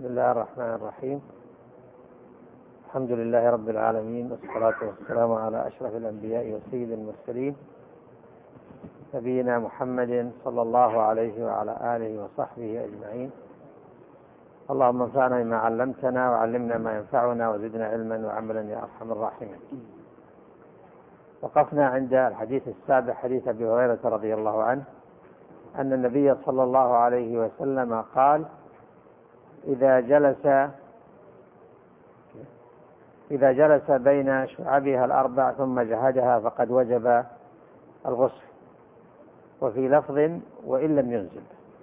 بسم الله الرحمن الرحيم. الحمد لله رب العالمين، والصلاة والسلام على أشرف الأنبياء وسيد المرسلين نبينا محمد صلى الله عليه وعلى آله وصحبه أجمعين. اللهم انفعنا بما علمتنا وعلمنا ما ينفعنا وزدنا علما وعملا يا أرحم الراحمين. وقفنا عند الحديث السابع، حديث أبي هريرة رضي الله عنه أن النبي صلى الله عليه وسلم قال: إذا جلس بين شعبها الأربع ثم جهدها فقد وجب الغسل، وفي لفظ وإن لم ينزل.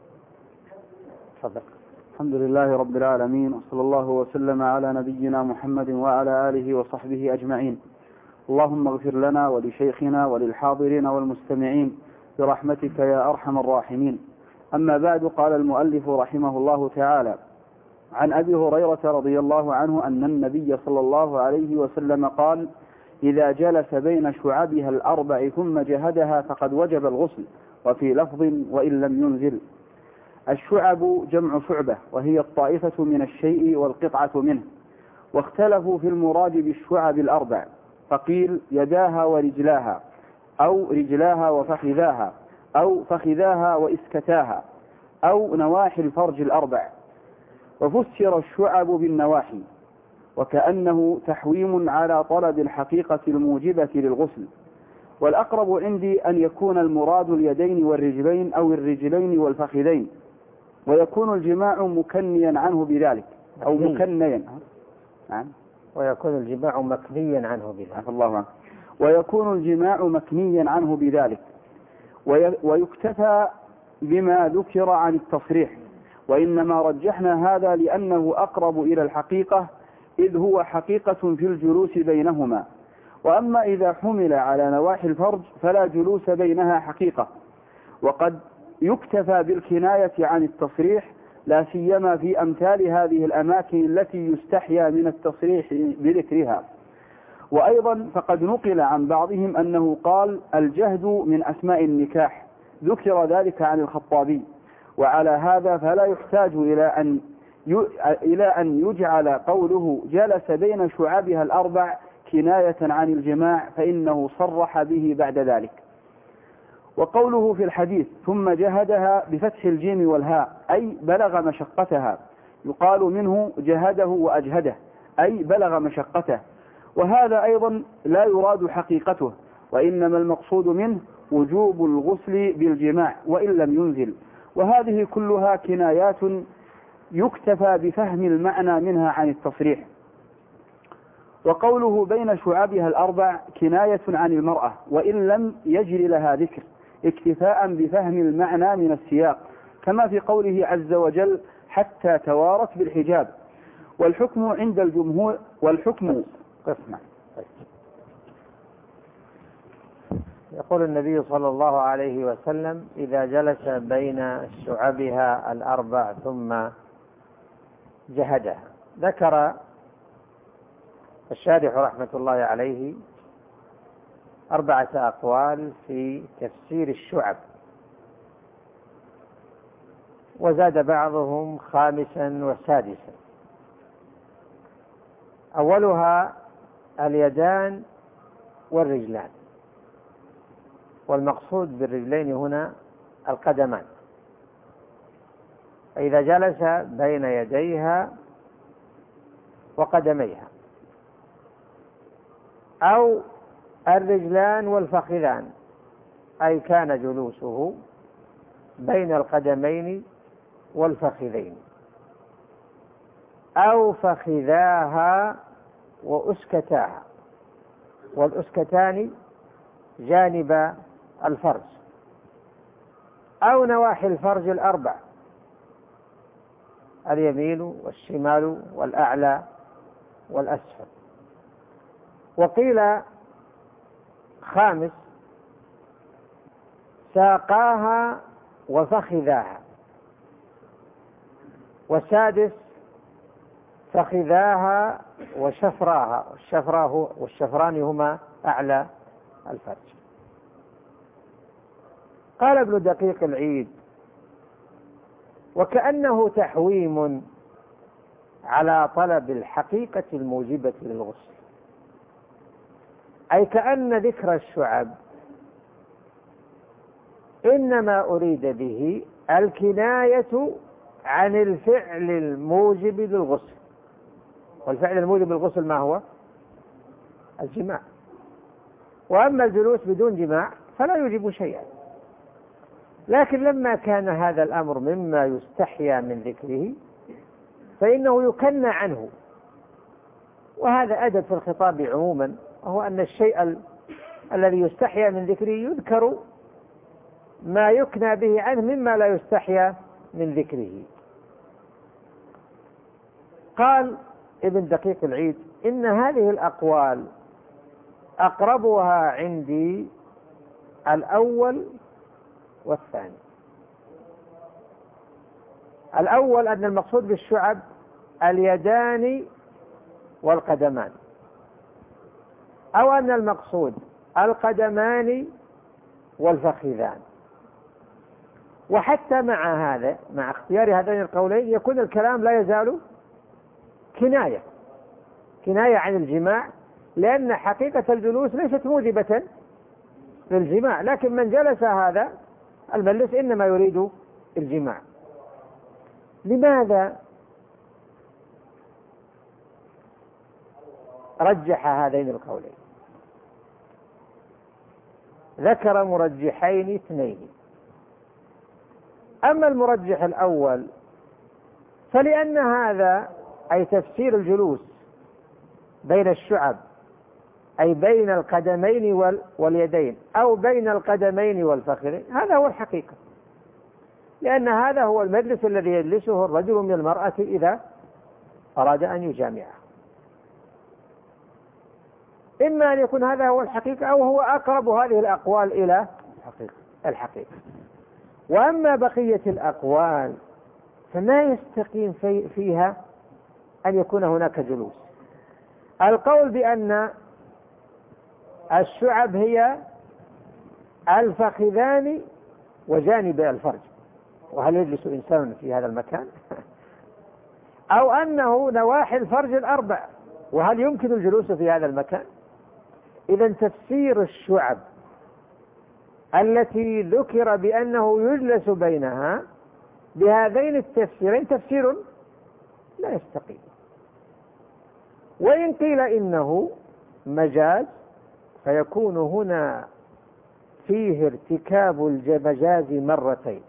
تفضل. الحمد لله رب العالمين، وصلى الله وسلم على نبينا محمد وعلى آله وصحبه أجمعين. اللهم اغفر لنا ولشيخنا وللحاضرين والمستمعين برحمتك يا أرحم الراحمين. أما بعد، قال المؤلف رحمه الله تعالى: عن أبي هريرة رضي الله عنه أن النبي صلى الله عليه وسلم قال: إذا جلس بين شعبها الأربع ثم جهدها فقد وجب الغسل، وفي لفظ وإن لم ينزل. الشعب جمع شعبة، وهي الطائفة من الشيء والقطعة منه، واختلفوا في المراد بالشعب الأربع، فقيل يداها ورجلاها، أو رجلاها وفخذاها، أو فخذاها وإسكتاها، أو نواحي الفرج الأربع. وفسر الشعب بالنواحي، وكأنه تحويم على طلب الحقيقة الموجبة للغسل. والأقرب عندي أن يكون المراد اليدين والرجلين أو الرجلين والفخذين، ويكون الجماع مكنيا عنه بذلك، أو مكنيا، ويكون الجماع مكنيا عنه بذلك. الله عنه. ويكون الجماع مكنيا عنه بذلك، ويكتفى بما ذكر عن التصريح، وإنما رجحنا هذا لأنه أقرب إلى الحقيقة، إذ هو حقيقة في الجلوس بينهما. وأما إذا حمل على نواحي الفرج فلا جلوس بينها حقيقة، وقد يكتفى بالكناية عن التصريح، لا سيما في أمثال هذه الأماكن التي يستحيا من التصريح بذكرها. وأيضا فقد نقل عن بعضهم أنه قال: الجهد من أسماء النكاح، ذكر ذلك عن الخطابي. وعلى هذا فلا يحتاج إلى أن يجعل قوله جلس بين شعبها الأربع كناية عن الجماع، فإنه صرح به بعد ذلك. وقوله في الحديث ثم جهدها بفتح الجيم والهاء أي بلغ مشقتها، يقال منه جهده وأجهده أي بلغ مشقته، وهذا أيضا لا يراد حقيقته، وإنما المقصود منه وجوب الغسل بالجماع وإن لم ينزل. وهذه كلها كنايات يكتفى بفهم المعنى منها عن التصريح. وقوله بين شعبها الأربع كناية عن المرأة، وإن لم يجري لها ذكر، اكتفاء بفهم المعنى من السياق، كما في قوله عز وجل: حتى توارت بالحجاب. والحكم عند الجمهور قسمة. يقول النبي صلى الله عليه وسلم: إذا جلس بين شعبها الأربع ثم جهدها. ذكر الشارح رحمة الله عليه 4 أقوال في تفسير الشعب، وزاد بعضهم 5 و6. أولها اليدان والرجلان، والمقصود بالرجلين هنا القدمان، فإذا جلس بين يديها وقدميها، أو الرجلان والفخذان، أي كان جلوسه بين القدمين والفخذين، أو فخذاها وأسكتاها، والأسكتان جانب الفرج، أو نواحي الفرج الأربع: اليمين والشمال والأعلى والأسفل. وقيل 5: ساقاها وفخذاها. 6: فخذاها وشفراها، والشفران هما أعلى الفرج. قال ابن دقيق العيد: وكأنه تحويم على طلب الحقيقة الموجبة للغسل، أي كأن ذكر الشعب إنما أريد به الكناية عن الفعل الموجب للغسل، والفعل الموجب للغسل ما هو؟ الجماع. وأما الجلوس بدون جماع فلا يوجب شيئا. لكن لما كان هذا الأمر مما يستحيا من ذكره فإنه يكنى عنه، وهذا أدب في الخطاب عموما، وهو أن الشيء الذي يستحيا من ذكره يذكر ما يكنى به عنه مما لا يستحيا من ذكره. قال ابن دقيق العيد: إن هذه الأقوال أقربها عندي الأول والثاني. الأول أن المقصود بالشعب اليدان والقدمان، أو أن المقصود القدمان والفخذان. وحتى مع هذا، مع اختيار هذين القولين، يكون الكلام لا يزال كناية عن الجماع، لأن حقيقة الجلوس ليست موجبة للجماع، لكن من جلس هذا المجلس إنما يريد الجماع. لماذا رجح هذين القولين؟ ذكر مرجحين اثنين. أما المرجح الأول فلأن هذا، أي تفسير الجلوس بين الشعب، أي بين القدمين واليدين، أو بين القدمين والفخذين، هذا هو الحقيقة، لأن هذا هو المجلس الذي يجلسه الرجل من المرأة إذا أراد أن يجامعها. إما أن يكون هذا هو الحقيقة، أو هو أقرب هذه الأقوال إلى الحقيقة. وأما بقية الأقوال فما يستقيم فيها أن يكون هناك جلوس. القول بأن الشعب هي الفخذان وجانب الفرج، وهل يجلس إنسان في هذا المكان؟ أو أنه نواحي الفرج الأربع، وهل يمكن الجلوس في هذا المكان؟ إذن تفسير الشعب التي ذكر بأنه يجلس بينها بهذين التفسيرين تفسير لا يستقيم. وإن قيل إنه مجاز فيكون هنا فيه ارتكاب المجاز مرتين،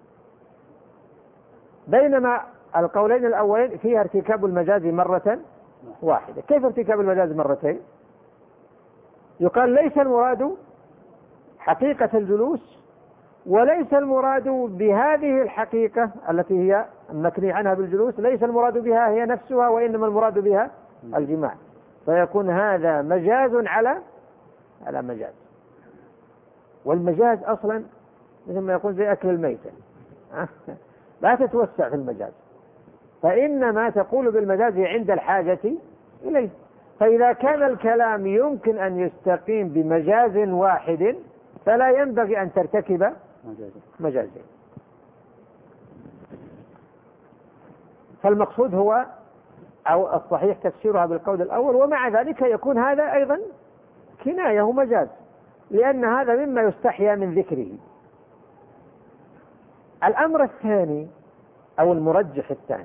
بينما القولين الأولين فيها ارتكاب المجاز مرة واحدة. كيف ارتكاب المجاز مرتين؟ يقال ليس المراد حقيقة الجلوس، وليس المراد بهذه الحقيقة التي هي المكني عنها بالجلوس، ليس المراد بها هي نفسها، وإنما المراد بها الجماع، فيكون هذا مجاز على مجاز. والمجاز أصلا مثل ما يقول زي أكل الميتة، لا تتوسع في المجاز، فإنما تقول بالمجاز عند الحاجة إليه. فإذا كان الكلام يمكن أن يستقيم بمجاز واحد فلا ينبغي أن ترتكب مجازين. فالمقصود هو، أو الصحيح تفسيرها بالقول الأول، ومع ذلك يكون هذا أيضا كناية ومجاز، لأن هذا مما يستحيا من ذكره. الأمر الثاني أو المرجح الثاني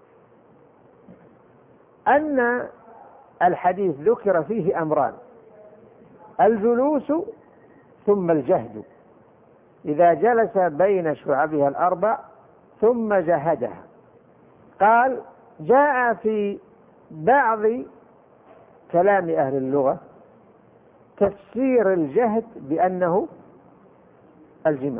أن الحديث ذكر فيه أمران: الجلوس ثم الجهد، إذا جلس بين شعبها الأربع ثم جهدها. قال: جاء في بعض كلام أهل اللغة تفسير الجهد بأنه الجماع،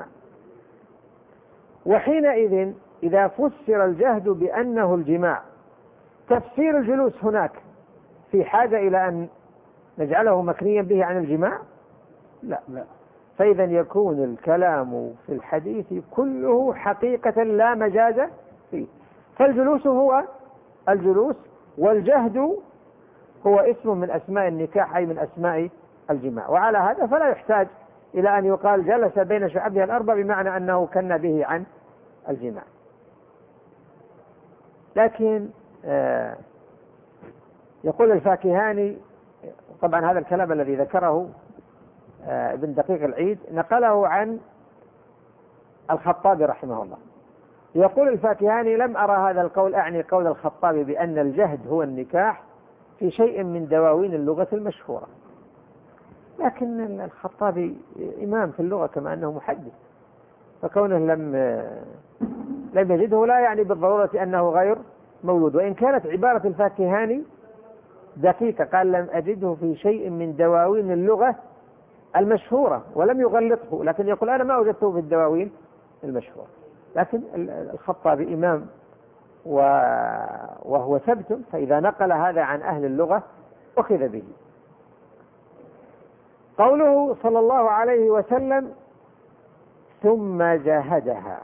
وحينئذ إذا فسر الجهد بأنه الجماع، تفسير الجلوس هناك في حاجة إلى أن نجعله مكنيا به عن الجماع؟ لا. فإذا يكون الكلام في الحديث كله حقيقة لا مجاز فيه. فالجلوس هو الجلوس، والجهد هو اسم من أسماء النكاح، أي من أسماء الجماع. وعلى هذا فلا يحتاج إلى أن يقال جلس بين شعبها الأربع بمعنى أنه كن به عن الجماع. لكن يقول الفاكهاني، طبعا هذا الكلام الذي ذكره ابن دقيق العيد نقله عن الخطابي رحمه الله. يقول الفاكهاني: لم أرى هذا القول، أعني قول الخطابي بأن الجهد هو النكاح، في شيء من دواوين اللغة المشهورة. لكن الخطابي إمام في اللغة كما أنه محدث، فكونه لم يجده لا يعني بالضرورة أنه غير مولود. وإن كانت عبارة الفاكهاني دقيقة، قال: لم أجده في شيء من دواوين اللغة المشهورة، ولم يغلطه، لكن يقول: أنا ما وجدته في الدواوين المشهورة. لكن الخطابي إمام وهو ثبت، فإذا نقل هذا عن أهل اللغة أخذ به. قوله صلى الله عليه وسلم: ثم جاهدها،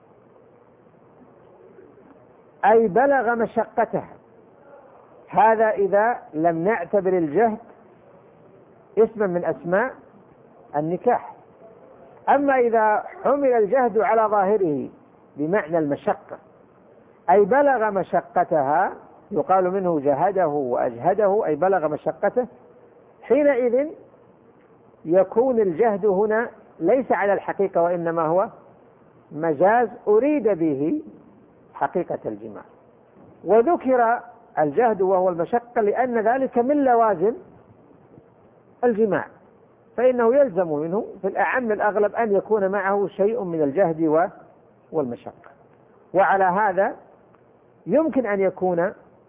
أي بلغ مشقتها. هذا إذا لم نعتبر الجهد اسما من أسماء النكاح. أما إذا حمل الجهد على ظاهره بمعنى المشقة، أي بلغ مشقتها، يقال منه جهده وأجهده، أي بلغ مشقته، حينئذ يكون الجهد هنا ليس على الحقيقة، وإنما هو مجاز أريد به حقيقة الجماع. وذكر الجهد وهو المشقة لأن ذلك من لوازم الجماع، فإنه يلزم منه في الأعم الأغلب أن يكون معه شيء من الجهد والمشقة. وعلى هذا يمكن أن يكون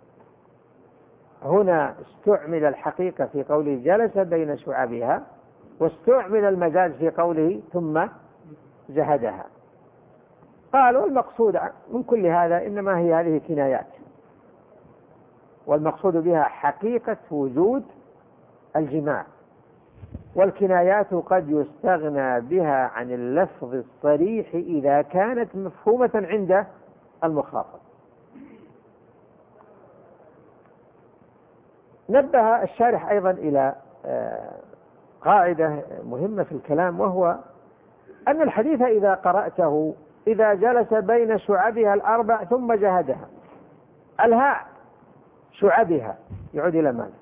هنا استعمل الحقيقة في قوله جلس بين شعبها، واستعمل المجاز في قوله ثم جهدها. قالوا المقصود من كل هذا إنما هي هذه كنايات، والمقصود بها حقيقة وجود الجماع، والكنايات قد يستغنى بها عن اللفظ الصريح إذا كانت مفهومة عند المخاطب. نبه الشارح أيضا إلى قاعدة مهمة في الكلام، وهو أن الحديث إذا قرأته: إذا جلس بين شعبها الأربع ثم جهدها، الهاء شعبها يعود إلى ماذا؟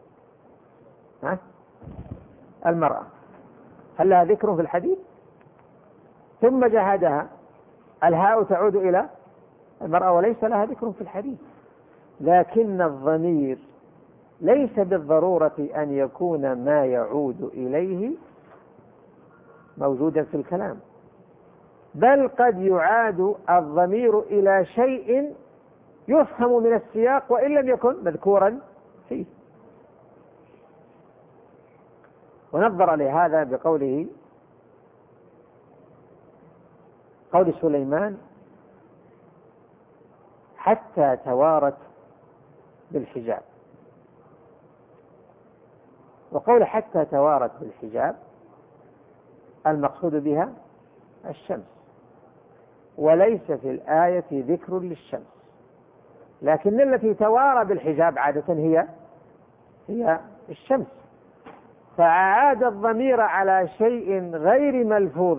المرأة. هل لها ذكر في الحديث؟ ثم جهدها، الهاء تعود إلى المرأة وليس لها ذكر في الحديث. لكن الضمير ليس بالضرورة أن يكون ما يعود إليه موجودا في الكلام، بل قد يعاد الضمير إلى شيء يفهم من السياق وإن لم يكن مذكورا فيه. ونظر لهذا بقوله: قول سليمان: حتى توارت بالحجاب. وقول حتى توارت بالحجاب المقصود بها الشمس، وليس في الآية ذكر للشمس، لكن التي توارى بالحجاب عادة هي الشمس، فعاد الضمير على شيء غير ملفوظ،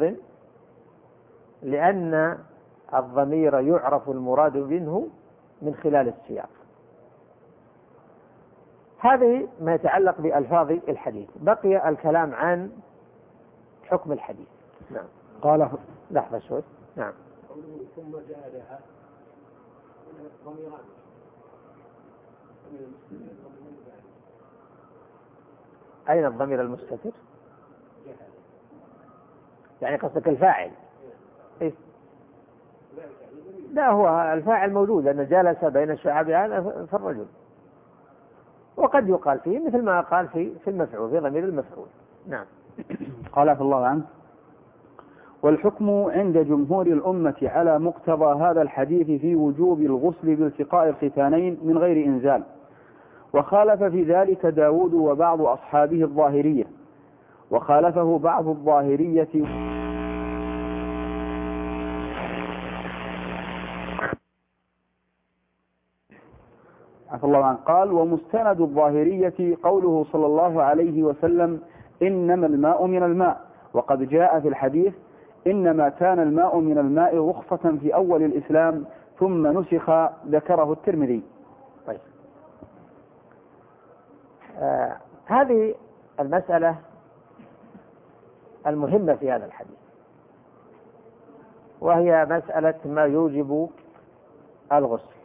لأن الضمير يعرف المراد منه من خلال السياق. هذه ما يتعلق بألفاظ الحديث. بقي الكلام عن حكم الحديث. نعم. قال لحظة شوي. نعم. ثم جاء ضميران. أين الضمير المستتر؟ يعني قصدك الفاعل؟ إيه؟ لا، هو الفاعل موجود، لأن جلس بين شعب هذا في الرجل، وقد يقال فيه مثل ما قال في المفعول، في ضمير المفعول. نعم. قال عفى الله عنه: والحكم عند جمهور الأمة على مقتضى هذا الحديث في وجوب الغسل بالتقاء الختانين من غير إنزال، وخالف في ذلك داود وبعض أصحابه الظاهرية، وخالفه بعض الظاهرية عفى الله عنه. قال: ومستند الظاهرية قوله صلى الله عليه وسلم: إنما الماء من الماء، وقد جاء في الحديث: إنما كان الماء من الماء رخصة في أول الإسلام ثم نسخ، ذكره الترمذي. طيب، هذه المسألة المهمة في هذا الحديث، وهي مسألة ما يوجب الغسل.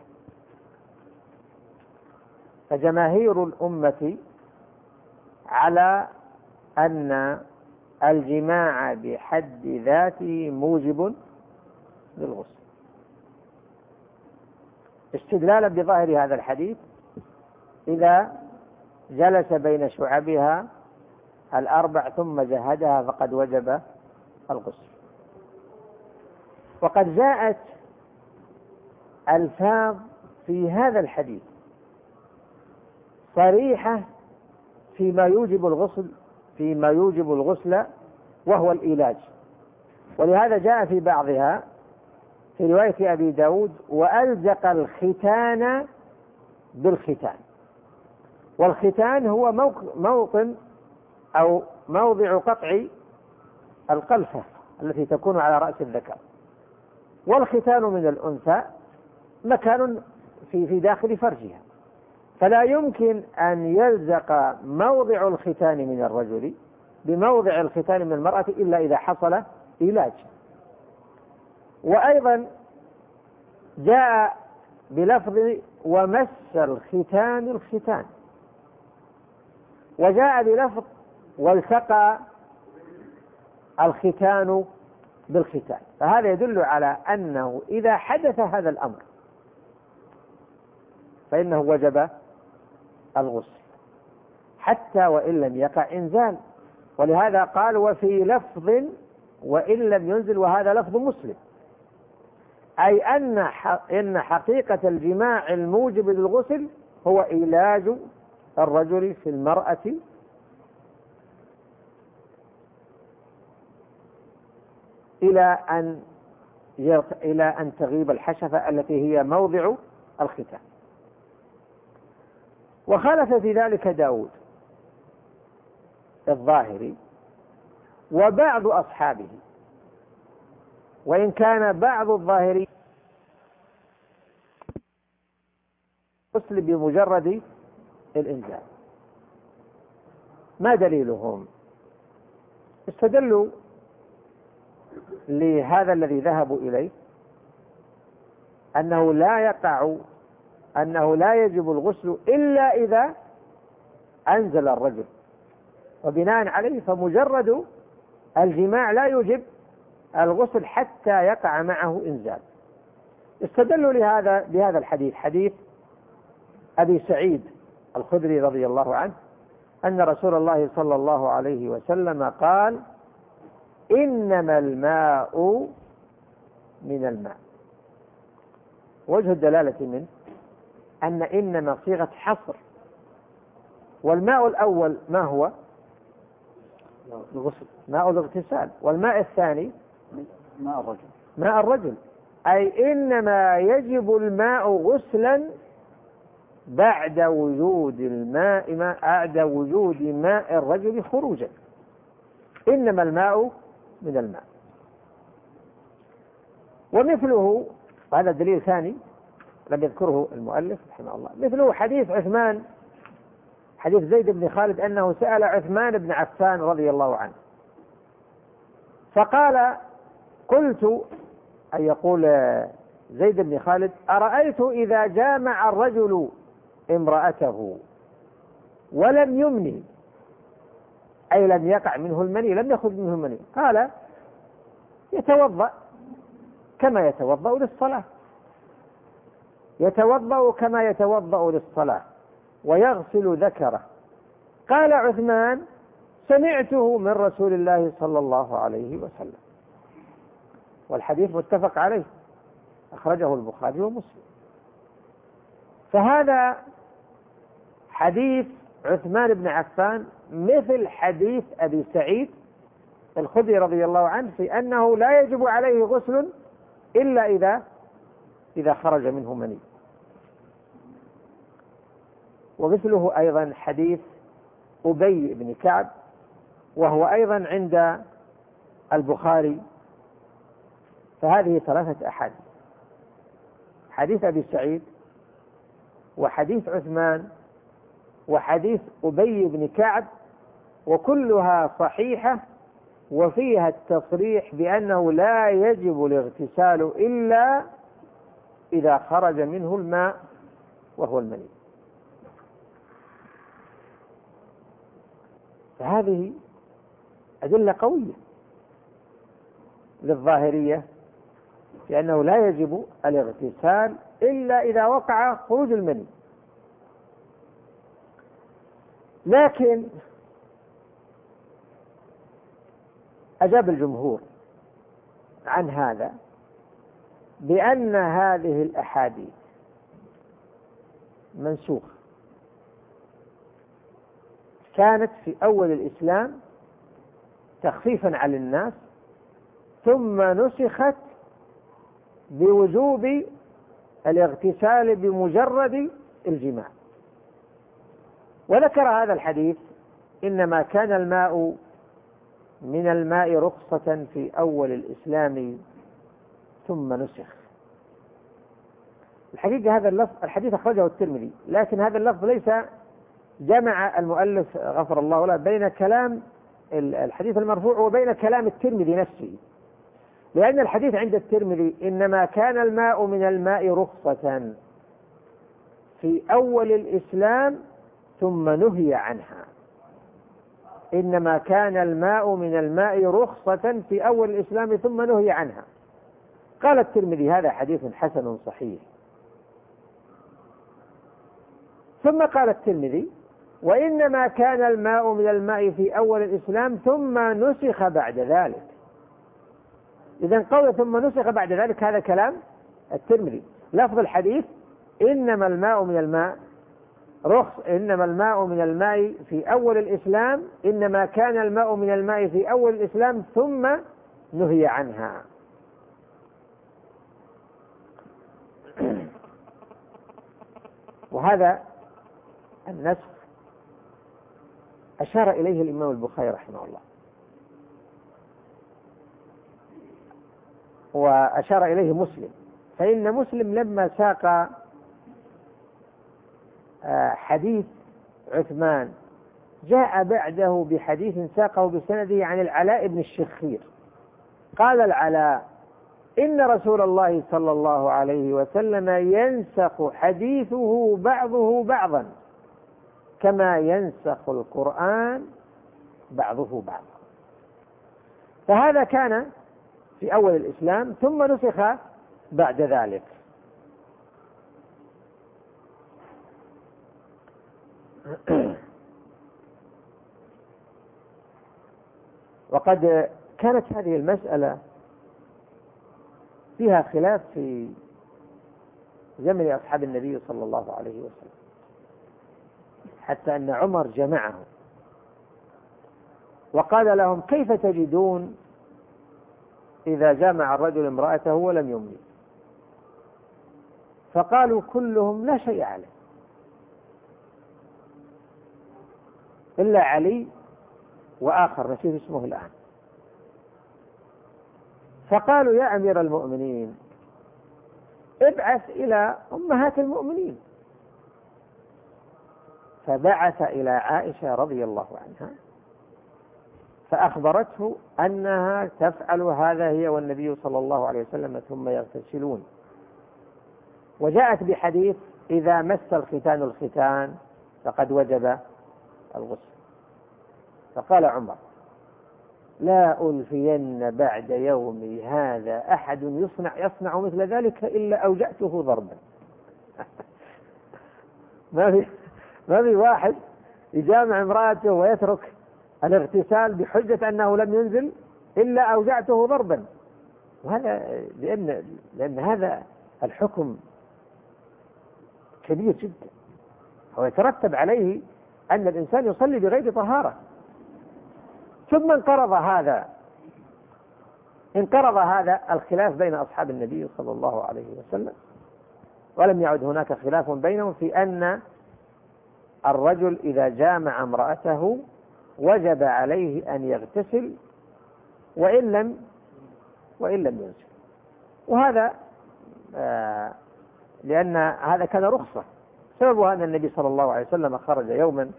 فجماهير الأمة على أن الجماع بحد ذاته موجب للغسل، استدلالا بظاهر هذا الحديث: إذا جلس بين شعبها الأربع ثم جهدها فقد وجب الغسل. وقد جاءت ألفاظ في هذا الحديث صريحة فيما يوجب الغسل وهو الإيلاج، ولهذا جاء في بعضها في رواية أبي داود: وألزق الختان بالختان. والختان هو موطن أو موضع قطع القلفة التي تكون على رأس الذكر، والختان من الأنثى مكان في داخل فرجها، فلا يمكن أن يلزق موضع الختان من الرجل بموضع الختان من المرأة إلا إذا حصل إيلاج. وأيضا جاء بلفظ ومس الختان الختان، وجاء بلفظ والتقى الختان بالختان، فهذا يدل على أنه إذا حدث هذا الأمر فإنه وجب الغسل حتى وإن لم يقع إنزال. ولهذا قال: وفي لفظ وإن لم ينزل، وهذا لفظ مسلم، أي إن حقيقة الجماع الموجب للغسل هو إيلاج الرجل في المرأة إلى أن تغيب الحشفة التي هي موضع الختان. وخالف في ذلك داود الظاهري وبعض أصحابه، وإن كان بعض الظاهري غسل بمجرد الإنزال. ما دليلهم؟ استدلوا لهذا الذي ذهبوا إليه أنه لا يجب الغسل إلا إذا أنزل الرجل، وبناء عليه فمجرد الجماع لا يوجب الغسل حتى يقع معه إنزال. استدلوا بهذا الحديث، حديث أبي سعيد الخدري رضي الله عنه أن رسول الله صلى الله عليه وسلم قال: إنما الماء من الماء. وجه الدلالة منه أن إنما صيغة حصر، والماء الأول ما هو؟ الغسل، ماء الاغتسال. والماء الثاني ماء الرجل، أي إنما يجب الماء غسلا بعد وجود ماء الرجل خروجا. إنما الماء من الماء. ومثله، وهذا دليل ثاني لم يذكره المؤلف رحمه الله، مثله حديث عثمان، حديث زيد بن خالد أنه سأل عثمان بن عفان رضي الله عنه فقال: قلت، أي يقول زيد بن خالد: أرأيت إذا جامع الرجل امرأته ولم يمني، أي لم يقع منه المني، لم يخرج منه المني، قال: يتوضأ كما يتوضأ للصلاة، يتوضأ كما يتوضأ للصلاة ويغسل ذكره. قال عثمان: سمعته من رسول الله صلى الله عليه وسلم. والحديث متفق عليه، أخرجه البخاري ومسلم. فهذا حديث عثمان بن عفان مثل حديث أبي سعيد الخدري رضي الله عنه في أنه لا يجب عليه غسل إلا إذا خرج منه مني. ومثله أيضا حديث أبي بن كعب، وهو أيضا عند البخاري. فهذه ثلاثة أحاديث: حديث أبي سعيد، وحديث عثمان وحديث أبي بن كعب، وكلها صحيحة وفيها التصريح بأنه لا يجب الاغتسال إلا إذا خرج منه الماء وهو المني. فهذه أدلة قوية للظاهرية لأنه لا يجب الاغتسال إلا إذا وقع خروج المني. لكن أجاب الجمهور عن هذا بأن هذه الأحاديث منسوخة، كانت في أول الإسلام تخفيفا على الناس، ثم نسخت بوجوب الاغتسال بمجرد الجماع. وذكر هذا الحديث إنما كان الماء من الماء رخصة في أول الإسلام ثم نسخ. الحقيقة هذا اللفظ الحديث أخرجه الترمذي، لكن هذا اللفظ ليس جمع المؤلف غفر الله له بين كلام الحديث المرفوع وبين كلام الترمذي نفسه، لأن الحديث عند الترمذي إنما كان الماء من الماء رخصة في أول الإسلام ثم نهي عنها. إنما كان الماء من الماء رخصة في أول الإسلام ثم نهي عنها. قال الترمذي هذا حديث حسن صحيح. ثم قال الترمذي وإنما كان الماء من الماء في أول الإسلام ثم نسخ بعد ذلك. إذن قول ثم نسخ بعد ذلك هذا كلام الترمذي. لفظ الحديث إنما الماء من الماء إنما الماء من الماء في أول الإسلام، إنما كان الماء من الماء في أول الإسلام ثم نهي عنها. وهذا النسخ أشار إليه الإمام البخاري رحمه الله، وأشار إليه مسلم، فإن مسلم لما ساق حديث عثمان جاء بعده بحديث ساقه بسنده عن العلاء بن الشخير. قال العلاء إن رسول الله صلى الله عليه وسلم ينسخ حديثه بعضه بعضا كما ينسخ القرآن بعضه بعضا. فهذا كان في أول الإسلام ثم نسخ بعد ذلك. وقد كانت هذه المسألة فيها خلاف في زمن أصحاب النبي صلى الله عليه وسلم، حتى أن عمر جمعهم وقال لهم كيف تجدون إذا جامع الرجل امرأته ولم يمني؟ فقالوا كلهم لا شيء عليه إلا علي وآخر نسيت اسمه الآن. فقالوا يا أمير المؤمنين ابعث إلى أمهات المؤمنين. فبعث إلى عائشة رضي الله عنها فأخبرته أنها تفعل هذا هي والنبي صلى الله عليه وسلم ثم يغتسلون. وجاءت بحديث إذا مس الختان الختان فقد وجب الغسل. فقال عمر لا ألفين بعد يومي هذا أحد يصنع مثل ذلك إلا أوجعته ضربا. ما في واحد يجامع امرأته ويترك الاغتسال بحجة أنه لم ينزل إلا أوجعته ضربا. وهذا لأن هذا الحكم كبير جدا، هو يترتب عليه أن الإنسان يصلي بغير طهارة. ثم انقرض هذا الخلاف بين أصحاب النبي صلى الله عليه وسلم، ولم يعد هناك خلاف بينهم في أن الرجل إذا جامع امرأته وجب عليه أن يغتسل وإن لم ينزل. وهذا لأن هذا كان رخصة سببها أن النبي صلى الله عليه وسلم خرج يوما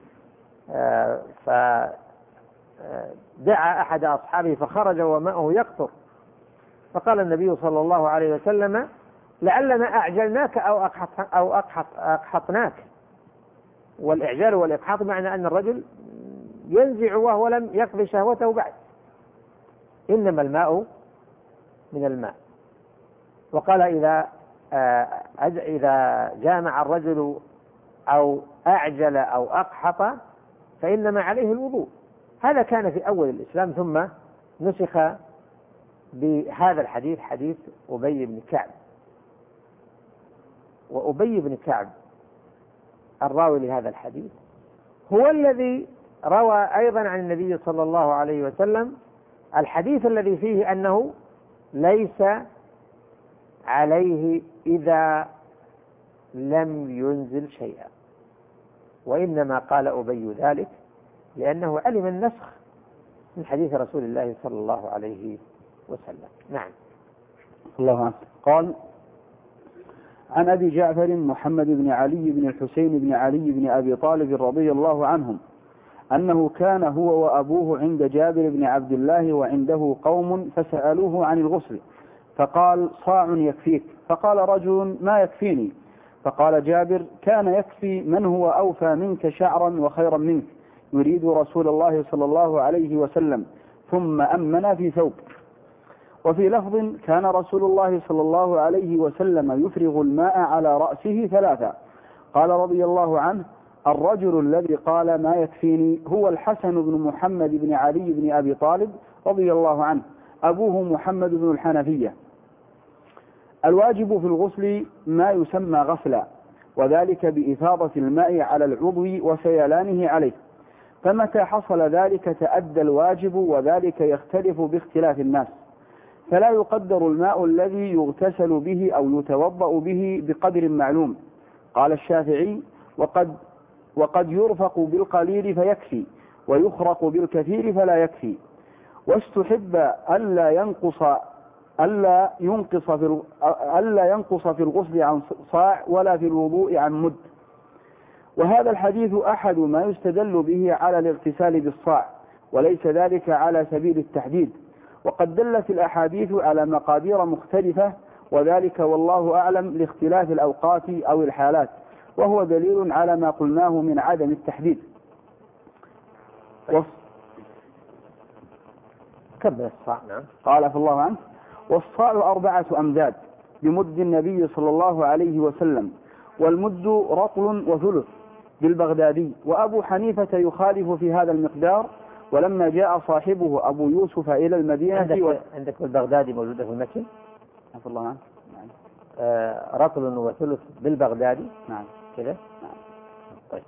فدعا أحد أصحابه فخرج وماءه يقطر، فقال النبي صلى الله عليه وسلم: لعلنا أعجلناك أو أقحطناك. والإعجال والإقحاط معنى أن الرجل ينزع وهو لم يقضي شهوته بعد، إنما الماء من الماء. وقال: إذا جامع الرجل أو أعجل أو أقحط فإنما عليه الوضوء. هذا كان في أول الإسلام، ثم نسخ بهذا الحديث، حديث أبي بن كعب. وأبي بن كعب الراوي لهذا الحديث هو الذي روى أيضا عن النبي صلى الله عليه وسلم الحديث الذي فيه أنه ليس عليه إذا لم ينزل شيئا، وإنما قال أبي ذلك لأنه علم النسخ من حديث رسول الله صلى الله عليه وسلم. نعم. الله عنه. قال: عن أبي جعفر محمد بن علي بن الحسين بن علي بن أبي طالب رضي الله عنهم أنه كان هو وأبوه عند جابر بن عبد الله وعنده قوم فسألوه عن الغسل فقال: صاع يكفيك. فقال رجل: ما يكفيني؟ فقال جابر: كان يكفي من هو أوفى منك شعرا وخيرا منك، يريد رسول الله صلى الله عليه وسلم، ثم أمن في ثوب. وفي لفظ: كان رسول الله صلى الله عليه وسلم يفرغ الماء على رأسه ثلاثة. قال رضي الله عنه: الرجل الذي قال ما يكفيني هو الحسن بن محمد بن علي بن أبي طالب رضي الله عنه، أبوه محمد بن الحنفية. الواجب في الغسل ما يسمى غسلا، وذلك بإفاضة الماء على العضو وسيلانه عليه، فمتى حصل ذلك تأدى الواجب، وذلك يختلف باختلاف الناس، فلا يقدر الماء الذي يغتسل به أو يتوضأ به بقدر معلوم. قال الشافعي: وقد يرفق بالقليل فيكفي، ويخرق بالكثير فلا يكفي. واستحب ألا ينقص في الغسل عن صاع ولا في الوضوء عن مد. وهذا الحديث أحد ما يستدل به على الاغتسال بالصاع، وليس ذلك على سبيل التحديد، وقد دلت الأحاديث على مقادير مختلفة، وذلك والله أعلم لاختلاف الأوقات أو الحالات، وهو دليل على ما قلناه من عدم التحديد. كمل الصاع. نعم. قال عفى الله عنه: والصاع 4 أمداد بمد النبي صلى الله عليه وسلم، والمد رطل وثلث بالبغدادي. وأبو حنيفة يخالف في هذا المقدار، ولما جاء صاحبه أبو يوسف إلى المدينة عندك البغدادي موجودة في المتن؟ عفى الله عنه. رطل وثلث بالبغدادي. نعم كده. نعم. طيب.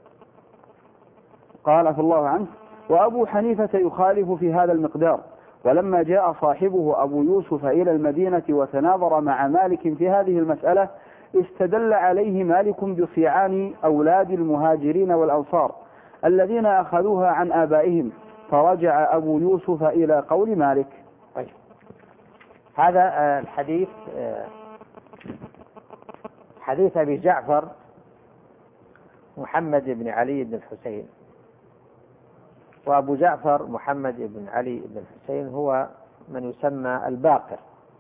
قال عفى الله عنه: وأبو حنيفة يخالف في هذا المقدار، ولما جاء صاحبه أبو يوسف إلى المدينة وتناظر مع مالك في هذه المسألة، استدل عليه مالك بصيعان أولاد المهاجرين والأنصار الذين أخذوها عن آبائهم، فرجع أبو يوسف إلى قول مالك. طيب. هذا الحديث حديث أبي جعفر محمد بن علي بن الحسين. وأبو جعفر محمد بن علي بن الحسين هو من يسمى الباقر،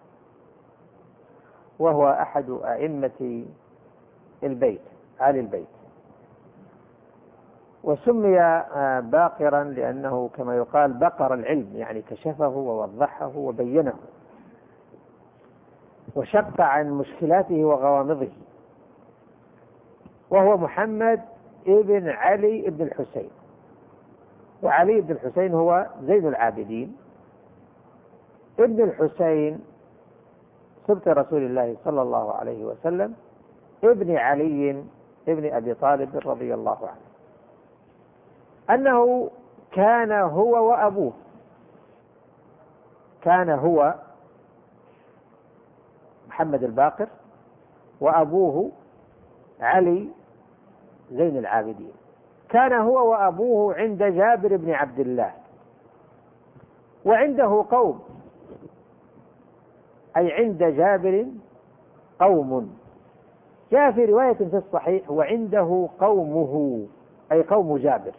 وهو أحد أئمة البيت، آل البيت، وسمي باقرا لأنه كما يقال بقر العلم، يعني كشفه ووضحه وبينه وشق عن مشكلاته وغوامضه. وهو محمد ابن علي بن الحسين، وعلي بن الحسين هو زين العابدين ابن الحسين سبط رسول الله صلى الله عليه وسلم، ابن علي ابن أبي طالب رضي الله عنه، أنه كان هو وأبوه، كان هو محمد الباقر وأبوه علي زين العابدين، كان هو وأبوه عند جابر بن عبد الله، وعنده قوم، أي عند جابر قوم جاء في رواية في الصحيح: وعنده قومه، أي قوم جابر،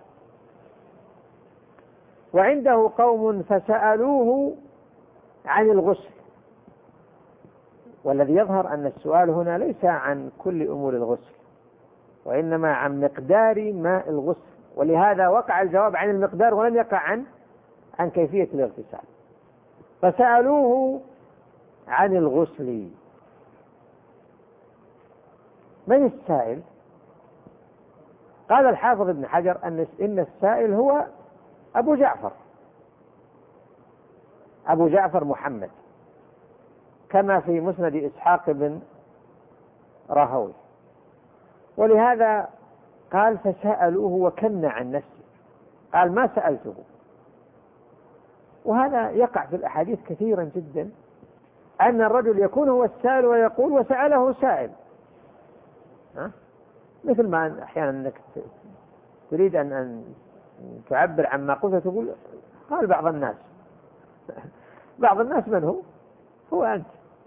وعنده قوم فسألوه عن الغسل. والذي يظهر أن السؤال هنا ليس عن كل أمور الغسل، وإنما عن مقدار ماء الغسل، ولهذا وقع الجواب عن المقدار ولم يقع عن كيفية الاغتسال. فسألوه عن الغسل. من السائل؟ قال الحافظ ابن حجر إن السائل هو أبو جعفر محمد، كما في مسند إسحاق بن راهوي. ولهذا قال فسألوه وكن عن نفسه، قال ما سألته. وهذا يقع في الأحاديث كثيرا جدا، أن الرجل يكون هو السائل ويقول وسأله سائل. مثل ما أحيانا أنك تريد أن تعبر عما قلت تقول قال بعض الناس. بعض الناس من هو أنت،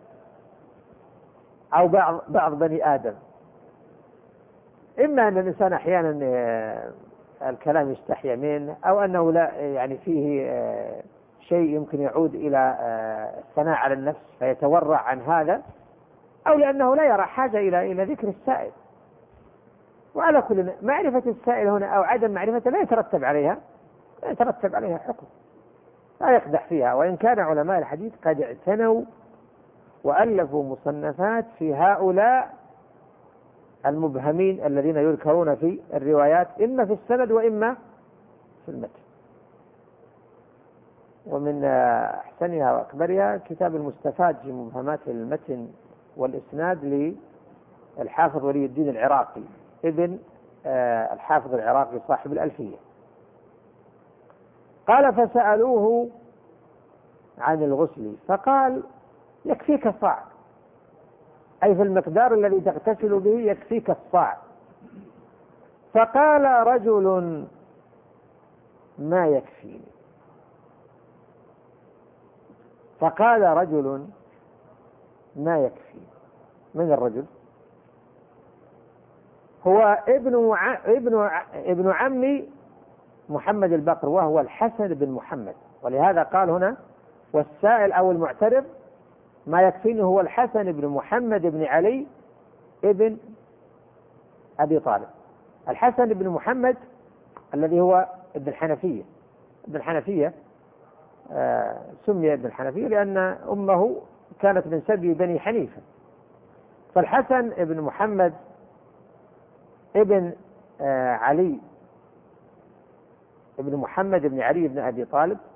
أو بعض بني آدم. إما أن الإنسان أحيانا الكلام يستحي منه، أو أنه لا يعني فيه شيء يمكن يعود إلى الثناء على النفس فيتورع عن هذا، أو لأنه لا يرى حاجة إلى ذكر السائل. وعلى كل معرفة السائل هنا أو عدم معرفته لا يترتب عليها حكم، لا يقدح فيها. وإن كان علماء الحديث قد اعتنوا وألفوا مصنفات في هؤلاء المبهمين الذين يذكرون في الروايات إما في السند وإما في المتن. ومن أحسنها وأكبرها كتاب المستفاد في مبهمات المتن والإسناد للحافظ ولي الدين العراقي ابن الحافظ العراقي صاحب الألفية. قال فسألوه عن الغسل فقال يكفيك الصاع، أي في المقدار الذي تغتسل به يكفيك الصاع. فقال رجل ما يكفيني. من الرجل؟ هو ابن عم محمد البقر، وهو الحسن بن محمد. ولهذا قال هنا والسائل أو المعترض ما يكفيني هو الحسن بن محمد بن علي ابن أبي طالب. الحسن بن محمد الذي هو ابن الحنفية، سمي ابن الحنفية لأن أمه كانت من سبي بني حنيفة. فالحسن بن محمد ابن علي ابن محمد بن علي بن أبي طالب